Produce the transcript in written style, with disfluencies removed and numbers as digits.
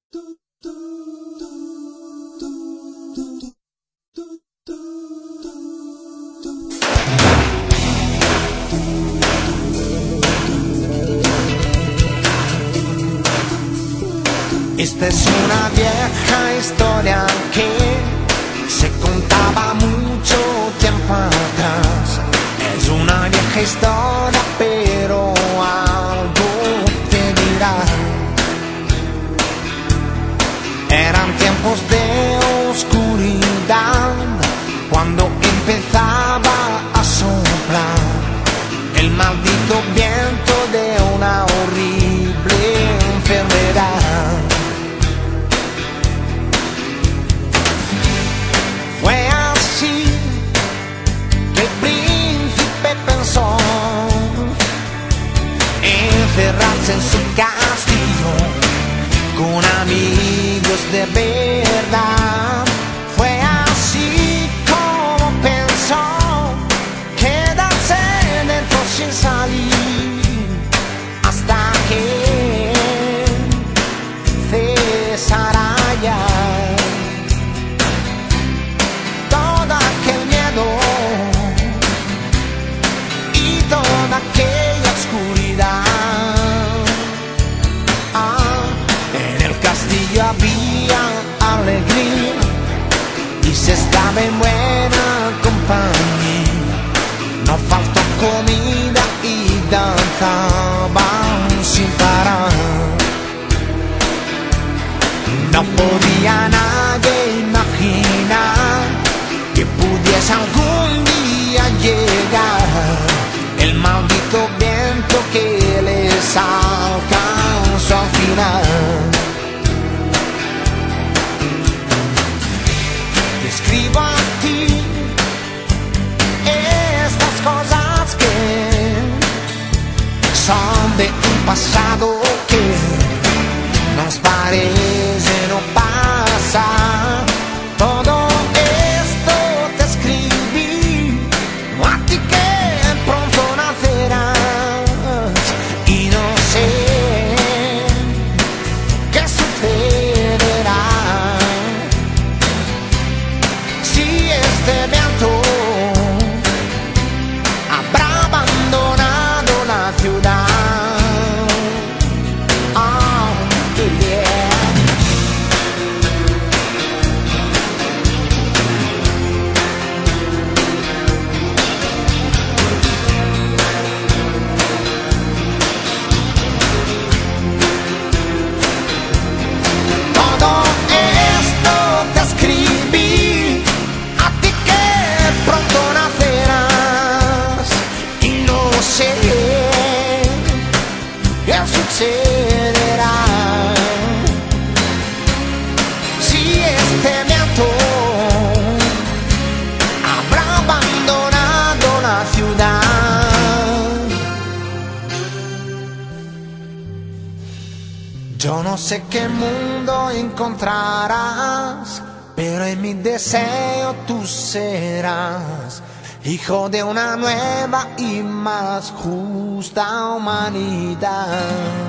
Esta es una vieja historia que se contaba mucho tiempo atrás. Es una vieja historia, pero algo te dirá. Eran tiempos de oscuridad, cuando empezaba a soplar el maldito viento de una horrible enfermedad. Fue así que el príncipe pensó encerrarse en su castillo con amigos de verdad. Fue así como pensó quedarse dentro sin salir hasta que cesara ya todo aquel miedo y toda aquella oscuridad. En el castillo había alegría y se estaba en buena compañía. No faltó comida y danzaban sin parar. No podía nadie imaginar que pudiese algún día llegar el maldito viento que les alcanzó al final. Te escribo a ti estas cosas que son de un pasado que nos parece no pasa. Todo esto te escribí a ti que pronto nacerás y no sé qué sucederá si este viento habrá abandonado la ciudad. Sucederá si este viento habrá abandonado la ciudad. Yo no sé qué mundo encontrarás, pero en mi deseo tú serás hijo de una nueva y más justa humanidad.